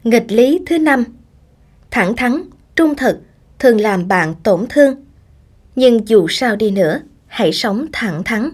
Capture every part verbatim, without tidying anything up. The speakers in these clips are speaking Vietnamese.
Nghịch lý thứ năm. Thẳng thắn, trung thực thường làm bạn tổn thương. Nhưng dù sao đi nữa, hãy sống thẳng thắn.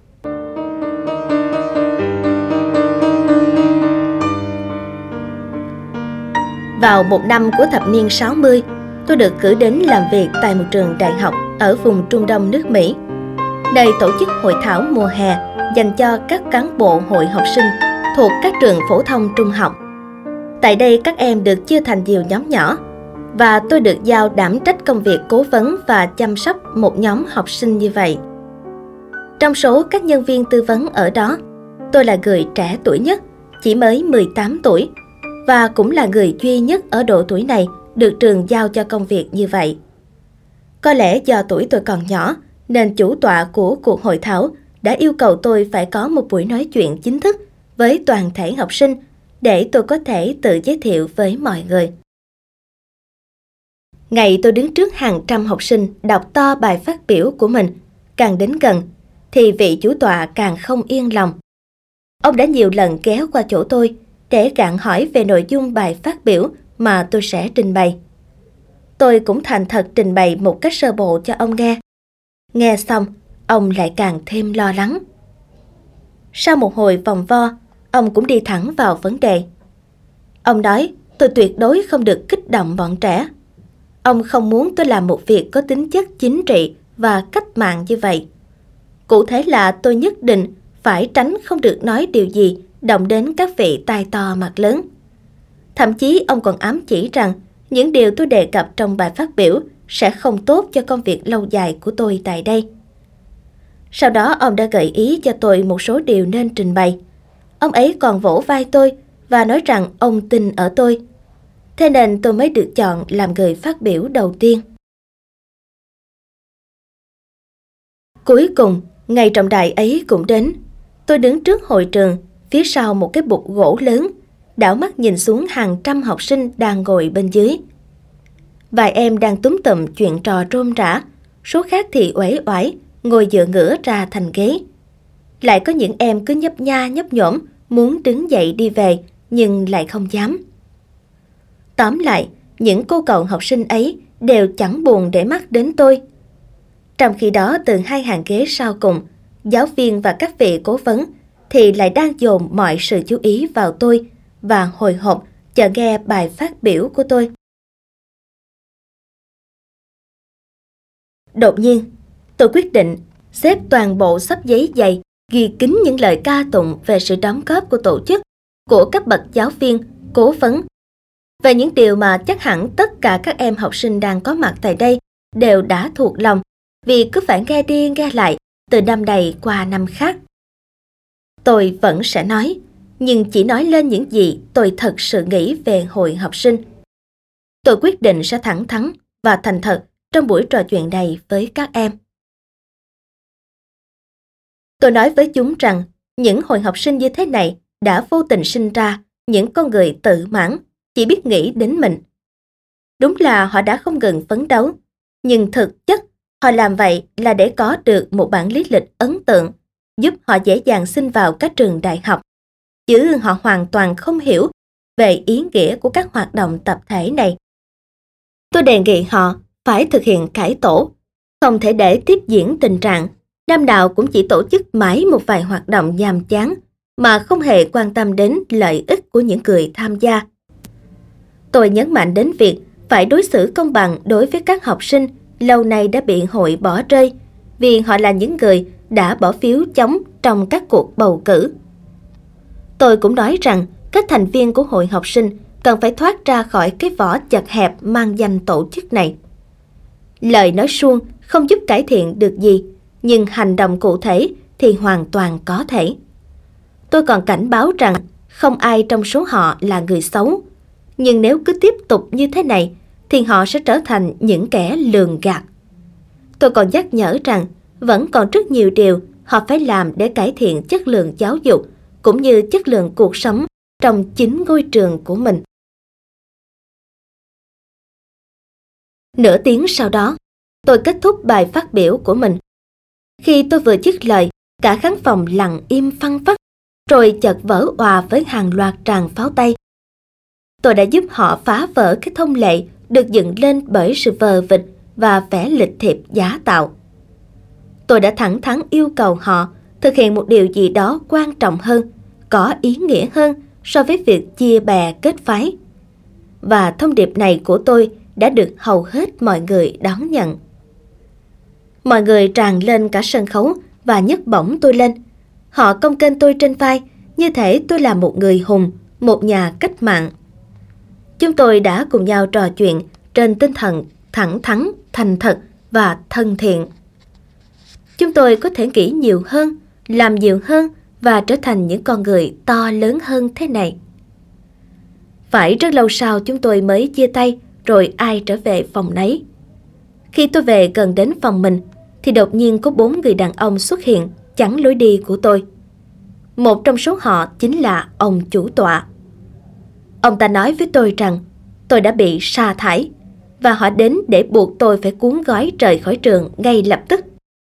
Vào một năm của thập niên sáu mươi, tôi được cử đến làm việc tại một trường đại học ở vùng Trung Đông nước Mỹ, nơi tổ chức hội thảo mùa hè dành cho các cán bộ hội học sinh thuộc các trường phổ thông trung học. Tại đây các em được chia thành nhiều nhóm nhỏ và tôi được giao đảm trách công việc cố vấn và chăm sóc một nhóm học sinh như vậy. Trong số các nhân viên tư vấn ở đó, tôi là người trẻ tuổi nhất, chỉ mới mười tám tuổi, và cũng là người duy nhất ở độ tuổi này được trường giao cho công việc như vậy. Có lẽ do tuổi tôi còn nhỏ, nên chủ tọa của cuộc hội thảo đã yêu cầu tôi phải có một buổi nói chuyện chính thức với toàn thể học sinh để tôi có thể tự giới thiệu với mọi người. Ngày tôi đứng trước hàng trăm học sinh đọc to bài phát biểu của mình, càng đến gần thì vị chủ tọa càng không yên lòng. Ông đã nhiều lần ghé qua chỗ tôi để gặng hỏi về nội dung bài phát biểu mà tôi sẽ trình bày. Tôi cũng thành thật trình bày một cách sơ bộ cho ông nghe. Nghe xong, ông lại càng thêm lo lắng. Sau một hồi vòng vo, ông cũng đi thẳng vào vấn đề. Ông nói tôi tuyệt đối không được kích động bọn trẻ. Ông không muốn tôi làm một việc có tính chất chính trị và cách mạng như vậy. Cụ thể là tôi nhất định phải tránh không được nói điều gì động đến các vị tai to mặt lớn. Thậm chí ông còn ám chỉ rằng những điều tôi đề cập trong bài phát biểu sẽ không tốt cho công việc lâu dài của tôi tại đây. Sau đó ông đã gợi ý cho tôi một số điều nên trình bày. Ông ấy còn vỗ vai tôi và nói rằng ông tin ở tôi. Thế nên tôi mới được chọn làm người phát biểu đầu tiên. Cuối cùng, ngày trọng đại ấy cũng đến. Tôi đứng trước hội trường, phía sau một cái bục gỗ lớn, đảo mắt nhìn xuống hàng trăm học sinh đang ngồi bên dưới. Vài em đang túm tụm chuyện trò rôm rả, số khác thì uể oải, ngồi dựa ngửa ra thành ghế. Lại có những em cứ nhấp nha nhấp nhổm, muốn đứng dậy đi về, nhưng lại không dám. Tóm lại, những cô cậu học sinh ấy đều chẳng buồn để mắt đến tôi. Trong khi đó, từ hai hàng ghế sau cùng, giáo viên và các vị cố vấn thì lại đang dồn mọi sự chú ý vào tôi và hồi hộp chờ nghe bài phát biểu của tôi. Đột nhiên, tôi quyết định xếp toàn bộ xấp giấy dày ghi kín những lời ca tụng về sự đóng góp của tổ chức, của các bậc giáo viên, cố vấn, về những điều mà chắc hẳn tất cả các em học sinh đang có mặt tại đây đều đã thuộc lòng vì cứ phải nghe đi nghe lại từ năm này qua năm khác. Tôi vẫn sẽ nói, nhưng chỉ nói lên những gì tôi thật sự nghĩ về hội học sinh. Tôi quyết định sẽ thẳng thắn và thành thật trong buổi trò chuyện này với các em. Tôi nói với chúng rằng những hội học sinh như thế này đã vô tình sinh ra những con người tự mãn, chỉ biết nghĩ đến mình. Đúng là họ đã không ngừng phấn đấu, nhưng thực chất họ làm vậy là để có được một bản lý lịch ấn tượng, giúp họ dễ dàng xin vào các trường đại học. Chứ họ hoàn toàn không hiểu về ý nghĩa của các hoạt động tập thể này. Tôi đề nghị họ phải thực hiện cải tổ, không thể để tiếp diễn tình trạng năm nào cũng chỉ tổ chức mãi một vài hoạt động nhàm chán mà không hề quan tâm đến lợi ích của những người tham gia. Tôi nhấn mạnh đến việc phải đối xử công bằng đối với các học sinh lâu nay đã bị hội bỏ rơi vì họ là những người đã bỏ phiếu chống trong các cuộc bầu cử. Tôi cũng nói rằng các thành viên của hội học sinh cần phải thoát ra khỏi cái vỏ chật hẹp mang danh tổ chức này. Lời nói suông không giúp cải thiện được gì, nhưng hành động cụ thể thì hoàn toàn có thể. Tôi còn cảnh báo rằng không ai trong số họ là người xấu, nhưng nếu cứ tiếp tục như thế này thì họ sẽ trở thành những kẻ lường gạt. Tôi còn nhắc nhở rằng vẫn còn rất nhiều điều họ phải làm để cải thiện chất lượng giáo dục cũng như chất lượng cuộc sống trong chính ngôi trường của mình. Nửa tiếng sau đó, tôi kết thúc bài phát biểu của mình. Khi tôi vừa dứt lời, cả khán phòng lặng im phăng phắc, rồi chợt vỡ òa với hàng loạt tràng pháo tay. Tôi đã giúp họ phá vỡ cái thông lệ được dựng lên bởi sự vờ vịt và vẻ lịch thiệp giả tạo. Tôi đã thẳng thắn yêu cầu họ thực hiện một điều gì đó quan trọng hơn, có ý nghĩa hơn so với việc chia bè kết phái. Và thông điệp này của tôi đã được hầu hết mọi người đón nhận. Mọi người tràn lên cả sân khấu và nhấc bổng tôi lên. Họ cong kênh tôi trên vai, như thể tôi là một người hùng, một nhà cách mạng. Chúng tôi đã cùng nhau trò chuyện trên tinh thần thẳng thắn, thành thật và thân thiện. Chúng tôi có thể nghĩ nhiều hơn, làm nhiều hơn và trở thành những con người to lớn hơn thế này. Phải rất lâu sau chúng tôi mới chia tay, rồi ai trở về phòng nấy. Khi tôi về gần đến phòng mình, thì đột nhiên có bốn người đàn ông xuất hiện chắn lối đi của tôi. Một trong số họ chính là ông chủ tọa. Ông ta nói với tôi rằng tôi đã bị sa thải và họ đến để buộc tôi phải cuốn gói rời khỏi trường ngay lập tức.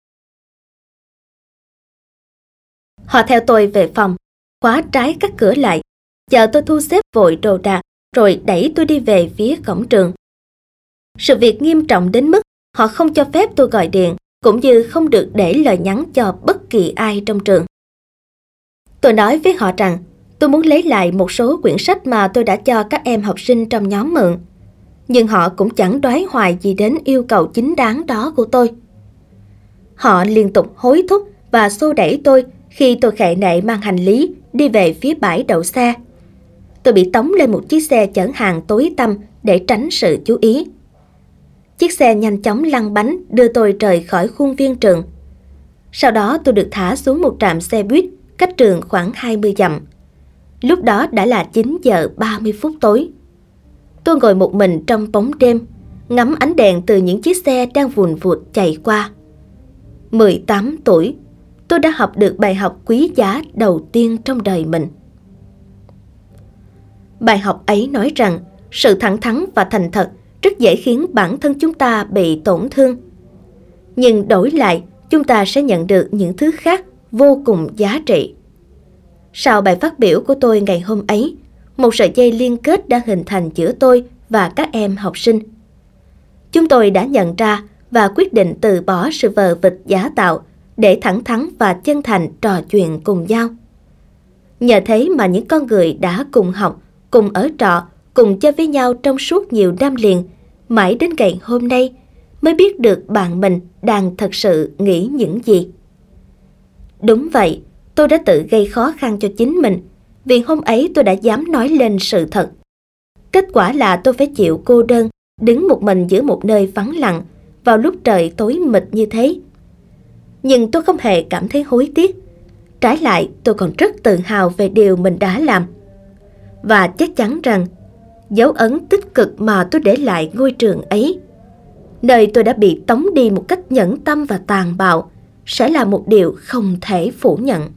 Họ theo tôi về phòng, khóa trái các cửa lại, chờ tôi thu xếp vội đồ đạc rồi đẩy tôi đi về phía cổng trường. Sự việc nghiêm trọng đến mức họ không cho phép tôi gọi điện, cũng như không được để lời nhắn cho bất kỳ ai trong trường. Tôi nói với họ rằng tôi muốn lấy lại một số quyển sách mà tôi đã cho các em học sinh trong nhóm mượn. Nhưng họ cũng chẳng đoái hoài gì đến yêu cầu chính đáng đó của tôi. Họ liên tục hối thúc và xô đẩy tôi khi tôi khệ nệ mang hành lý đi về phía bãi đậu xe. Tôi bị tống lên một chiếc xe chở hàng tối tăm để tránh sự chú ý. Chiếc xe nhanh chóng lăn bánh đưa tôi rời khỏi khuôn viên trường. Sau đó tôi được thả xuống một trạm xe buýt cách trường khoảng hai mươi dặm. Lúc đó đã là chín giờ ba mươi phút tối. Tôi ngồi một mình trong bóng đêm, ngắm ánh đèn từ những chiếc xe đang vùn vụt chạy qua. mười tám tuổi, tôi đã học được bài học quý giá đầu tiên trong đời mình. Bài học ấy nói rằng sự thẳng thắn và thành thật rất dễ khiến bản thân chúng ta bị tổn thương. Nhưng đổi lại, chúng ta sẽ nhận được những thứ khác vô cùng giá trị. Sau bài phát biểu của tôi ngày hôm ấy, một sợi dây liên kết đã hình thành giữa tôi và các em học sinh. Chúng tôi đã nhận ra và quyết định từ bỏ sự vờ vịt giả tạo để thẳng thắn và chân thành trò chuyện cùng nhau. Nhờ thế mà những con người đã cùng học, cùng ở trọ, cùng chơi với nhau trong suốt nhiều năm liền, mãi đến ngày hôm nay mới biết được bạn mình đang thật sự nghĩ những gì. Đúng vậy, tôi đã tự gây khó khăn cho chính mình, vì hôm ấy tôi đã dám nói lên sự thật. Kết quả là tôi phải chịu cô đơn, đứng một mình giữa một nơi vắng lặng vào lúc trời tối mịt như thế. Nhưng tôi không hề cảm thấy hối tiếc. Trái lại, tôi còn rất tự hào về điều mình đã làm. Và chắc chắn rằng dấu ấn tích cực mà tôi để lại ngôi trường ấy, nơi tôi đã bị tống đi một cách nhẫn tâm và tàn bạo, sẽ là một điều không thể phủ nhận.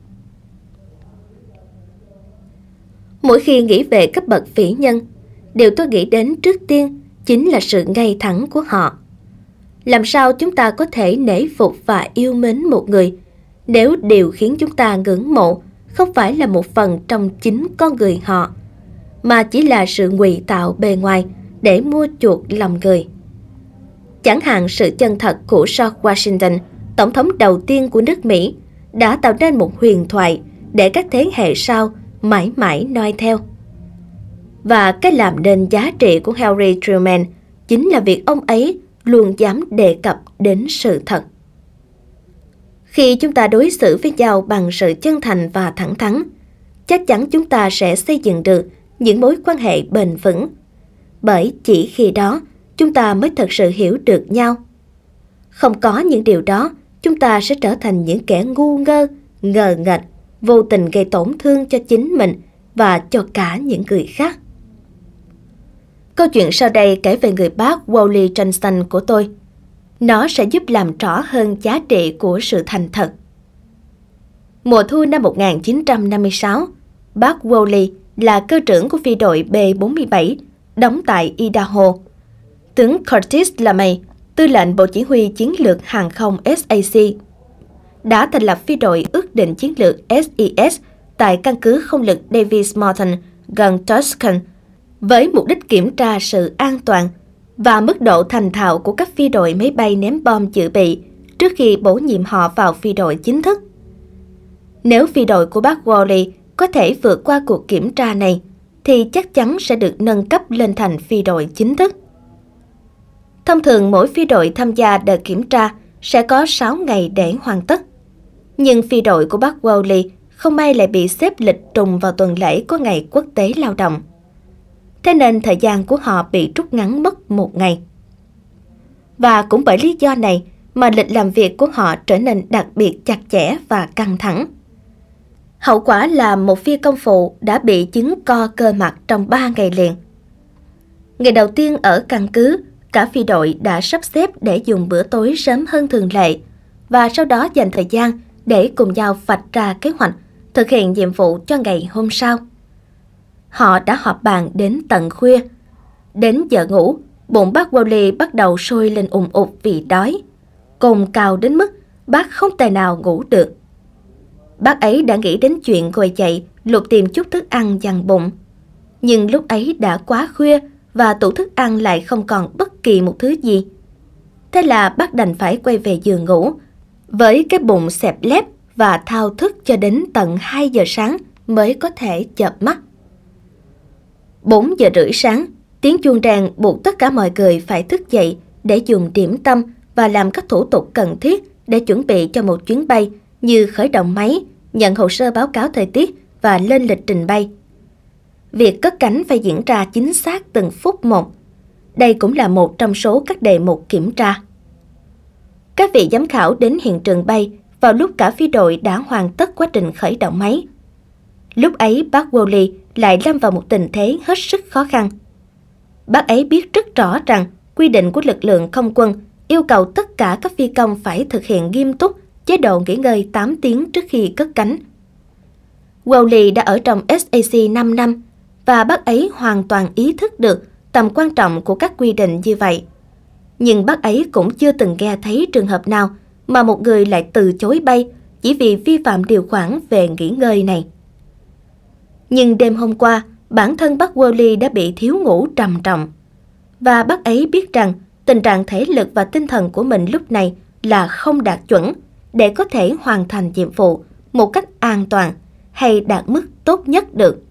Mỗi khi nghĩ về các bậc vĩ nhân, điều tôi nghĩ đến trước tiên chính là sự ngay thẳng của họ. Làm sao chúng ta có thể nể phục và yêu mến một người nếu điều khiến chúng ta ngưỡng mộ không phải là một phần trong chính con người họ, mà chỉ là sự ngụy tạo bề ngoài để mua chuộc lòng người. Chẳng hạn sự chân thật của George Washington, tổng thống đầu tiên của nước Mỹ, đã tạo nên một huyền thoại để các thế hệ sau mãi mãi noi theo. Và cái làm nên giá trị của Harry Truman chính là việc ông ấy luôn dám đề cập đến sự thật. Khi chúng ta đối xử với nhau bằng sự chân thành và thẳng thắn, chắc chắn chúng ta sẽ xây dựng được những mối quan hệ bền vững. Bởi chỉ khi đó, chúng ta mới thật sự hiểu được nhau. Không có những điều đó, chúng ta sẽ trở thành những kẻ ngu ngơ, ngờ nghệch, vô tình gây tổn thương cho chính mình và cho cả những người khác. Câu chuyện sau đây kể về người bác Wally Johnson của tôi. Nó sẽ giúp làm rõ hơn giá trị của sự thành thật. Mùa thu năm một nghìn chín trăm năm mươi sáu, bác Wally là cơ trưởng của phi đội B bốn mươi bảy, đóng tại Idaho. Tướng Curtis LeMay, tư lệnh Bộ Chỉ huy Chiến lược Hàng không S A C, đã thành lập phi đội ước định chiến lược S E S tại căn cứ không lực Davis Mountain gần Tucson, với mục đích kiểm tra sự an toàn và mức độ thành thạo của các phi đội máy bay ném bom dự bị trước khi bổ nhiệm họ vào phi đội chính thức. Nếu phi đội của bác Worley có thể vượt qua cuộc kiểm tra này, thì chắc chắn sẽ được nâng cấp lên thành phi đội chính thức. Thông thường mỗi phi đội tham gia đợt kiểm tra sẽ có sáu ngày để hoàn tất. Nhưng phi đội của bác Worley không may lại bị xếp lịch trùng vào tuần lễ của Ngày Quốc tế Lao động. Thế nên thời gian của họ bị rút ngắn mất một ngày. Và cũng bởi lý do này mà lịch làm việc của họ trở nên đặc biệt chặt chẽ và căng thẳng. Hậu quả là một phi công phụ đã bị chứng co cơ mặt trong ba ngày liền. Ngày đầu tiên ở căn cứ, cả phi đội đã sắp xếp để dùng bữa tối sớm hơn thường lệ và sau đó dành thời gian để cùng nhau vạch ra kế hoạch thực hiện nhiệm vụ cho ngày hôm sau. Họ đã họp bàn đến tận khuya. Đến giờ ngủ, bụng bác Worley bắt đầu sôi lên ùn ụt vì đói. Cồn cào đến mức bác không thể nào ngủ được. Bác ấy đã nghĩ đến chuyện ngồi dậy lục tìm chút thức ăn dằn bụng. Nhưng lúc ấy đã quá khuya và tủ thức ăn lại không còn bất kỳ một thứ gì. Thế là bác đành phải quay về giường ngủ với cái bụng xẹp lép và thao thức cho đến tận hai giờ sáng mới có thể chợp mắt. bốn giờ rưỡi sáng, tiếng chuông rèn buộc tất cả mọi người phải thức dậy để dùng điểm tâm và làm các thủ tục cần thiết để chuẩn bị cho một chuyến bay như khởi động máy, nhận hồ sơ báo cáo thời tiết và lên lịch trình bay. Việc cất cánh phải diễn ra chính xác từng phút một. Đây cũng là một trong số các đề mục kiểm tra. Các vị giám khảo đến hiện trường bay vào lúc cả phi đội đã hoàn tất quá trình khởi động máy. Lúc ấy bác Worley lại lâm vào một tình thế hết sức khó khăn. Bác ấy biết rất rõ rằng quy định của lực lượng không quân yêu cầu tất cả các phi công phải thực hiện nghiêm túc chế độ nghỉ ngơi tám tiếng trước khi cất cánh. Worley đã ở trong ét a xê năm năm và bác ấy hoàn toàn ý thức được tầm quan trọng của các quy định như vậy. Nhưng bác ấy cũng chưa từng nghe thấy trường hợp nào mà một người lại từ chối bay chỉ vì vi phạm điều khoản về nghỉ ngơi này. Nhưng đêm hôm qua, bản thân bác Worley đã bị thiếu ngủ trầm trọng. Và bác ấy biết rằng tình trạng thể lực và tinh thần của mình lúc này là không đạt chuẩn để có thể hoàn thành nhiệm vụ một cách an toàn hay đạt mức tốt nhất được.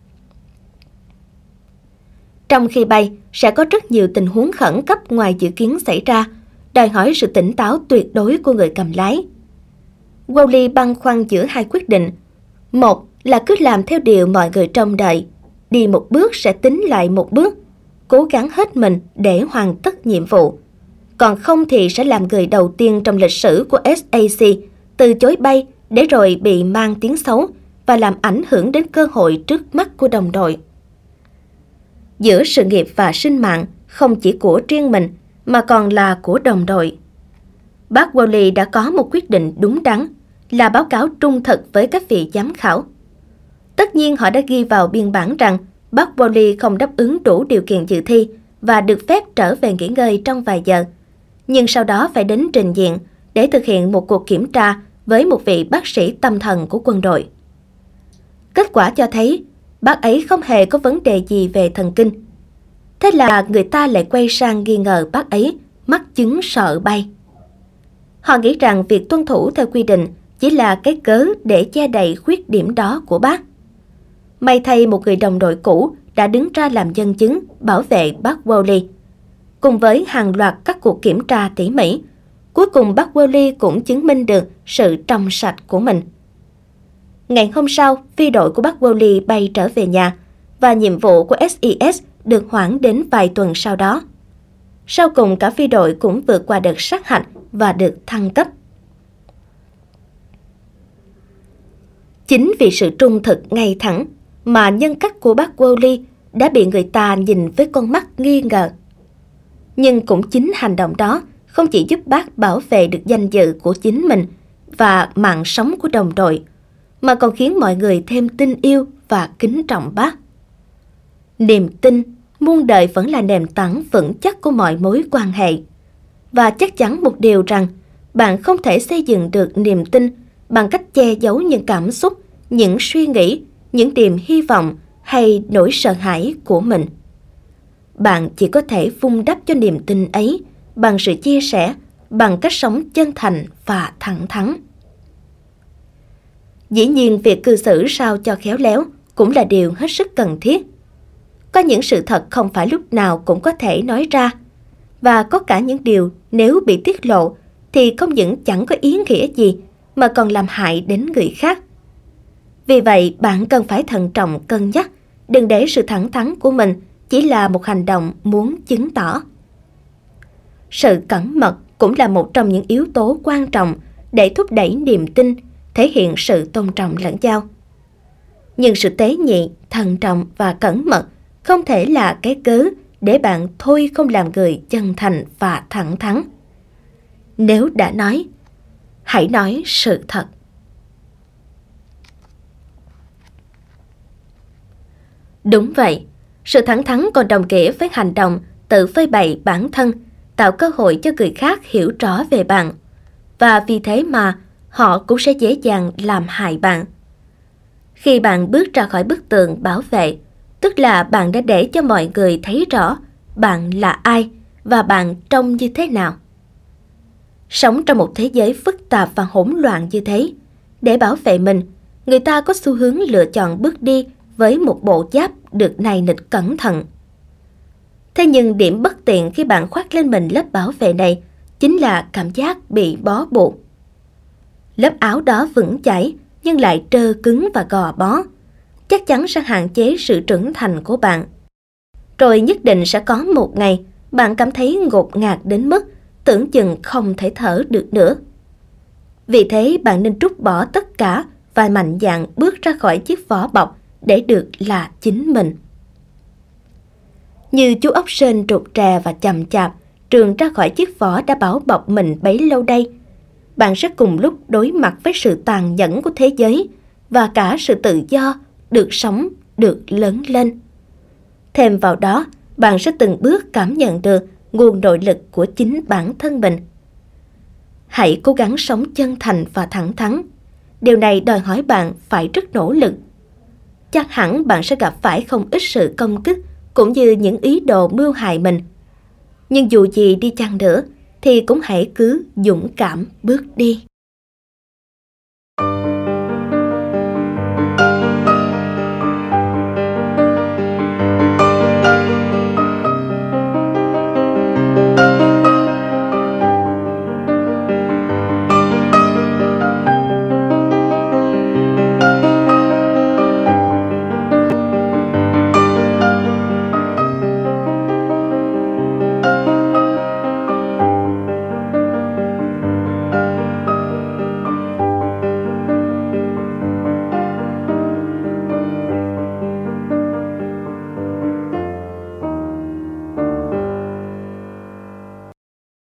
Trong khi bay, sẽ có rất nhiều tình huống khẩn cấp ngoài dự kiến xảy ra, đòi hỏi sự tỉnh táo tuyệt đối của người cầm lái. Worley băn khoăn giữa hai quyết định. Một là cứ làm theo điều mọi người trông đợi, đi một bước sẽ tính lại một bước, cố gắng hết mình để hoàn tất nhiệm vụ. Còn không thì sẽ làm người đầu tiên trong lịch sử của ét a xê từ chối bay để rồi bị mang tiếng xấu và làm ảnh hưởng đến cơ hội trước mắt của đồng đội. Giữa sự nghiệp và sinh mạng không chỉ của riêng mình mà còn là của đồng đội. Bác Worley đã có một quyết định đúng đắn là báo cáo trung thực với các vị giám khảo. Tất nhiên họ đã ghi vào biên bản rằng bác Worley không đáp ứng đủ điều kiện dự thi và được phép trở về nghỉ ngơi trong vài giờ, nhưng sau đó phải đến trình diện để thực hiện một cuộc kiểm tra với một vị bác sĩ tâm thần của quân đội. Kết quả cho thấy bác ấy không hề có vấn đề gì về thần kinh. Thế là người ta lại quay sang nghi ngờ bác ấy mắc chứng sợ bay. Họ nghĩ rằng việc tuân thủ theo quy định chỉ là cái cớ để che đậy khuyết điểm đó của bác. May thay một người đồng đội cũ đã đứng ra làm nhân chứng bảo vệ bác Worley. Cùng với hàng loạt các cuộc kiểm tra tỉ mỉ, cuối cùng bác Worley cũng chứng minh được sự trong sạch của mình. Ngày hôm sau, phi đội của bác Worley bay trở về nhà và nhiệm vụ của ét i ét được hoãn đến vài tuần sau đó. Sau cùng cả phi đội cũng vượt qua đợt sát hạch và được thăng cấp. Chính vì sự trung thực ngay thẳng mà nhân cách của bác Worley đã bị người ta nhìn với con mắt nghi ngờ. Nhưng cũng chính hành động đó không chỉ giúp bác bảo vệ được danh dự của chính mình và mạng sống của đồng đội, mà còn khiến mọi người thêm tin yêu và kính trọng bác. Niềm tin muôn đời vẫn là nền tảng vững chắc của mọi mối quan hệ. Và chắc chắn một điều rằng bạn không thể xây dựng được niềm tin bằng cách che giấu những cảm xúc, những suy nghĩ, những niềm hy vọng hay nỗi sợ hãi của mình. bạn chỉ có thể vun đắp cho niềm tin ấy bằng sự chia sẻ, bằng cách sống chân thành và thẳng thắn. Dĩ nhiên, việc cư xử sao cho khéo léo cũng là điều hết sức cần thiết. Có những sự thật không phải lúc nào cũng có thể nói ra, và có cả những điều nếu bị tiết lộ thì không những chẳng có ý nghĩa gì mà còn làm hại đến người khác. Vì vậy, bạn cần phải thận trọng cân nhắc, đừng để sự thẳng thắn của mình chỉ là một hành động muốn chứng tỏ. Sự cẩn mật cũng là một trong những yếu tố quan trọng để thúc đẩy niềm tin, thể hiện sự tôn trọng lẫn nhau. Nhưng sự tế nhị, thận trọng và cẩn mật không thể là cái cớ để bạn thôi không làm người chân thành và thẳng thắn. Nếu đã nói, hãy nói sự thật. Đúng vậy, sự thẳng thắn còn đồng nghĩa với hành động tự phơi bày bản thân, tạo cơ hội cho người khác hiểu rõ về bạn, và vì thế mà họ cũng sẽ dễ dàng làm hại bạn. Khi bạn bước ra khỏi bức tường bảo vệ, tức là bạn đã để cho mọi người thấy rõ bạn là ai và bạn trông như thế nào. Sống trong một thế giới phức tạp và hỗn loạn như thế, để bảo vệ mình, người ta có xu hướng lựa chọn bước đi với một bộ giáp được nài nịch cẩn thận. Thế nhưng điểm bất tiện khi bạn khoác lên mình lớp bảo vệ này chính là cảm giác bị bó buộc. Lớp áo đó vững chãi nhưng lại trơ cứng và gò bó, chắc chắn sẽ hạn chế sự trưởng thành của bạn. Rồi nhất định sẽ có một ngày bạn cảm thấy ngột ngạt đến mức tưởng chừng không thể thở được nữa. Vì thế bạn nên trút bỏ tất cả và mạnh dạn bước ra khỏi chiếc vỏ bọc để được là chính mình. Như chú ốc sên rụt rè và chậm chạp trườn ra khỏi chiếc vỏ đã bảo bọc mình bấy lâu đây, bạn sẽ cùng lúc đối mặt với sự tàn nhẫn của thế giới và cả sự tự do, được sống, được lớn lên. Thêm vào đó, bạn sẽ từng bước cảm nhận được nguồn nội lực của chính bản thân mình. Hãy cố gắng sống chân thành và thẳng thắn. Điều này đòi hỏi bạn phải rất nỗ lực. Chắc hẳn bạn sẽ gặp phải không ít sự công kích cũng như những ý đồ mưu hại mình. Nhưng dù gì đi chăng nữa thì cũng hãy cứ dũng cảm bước đi.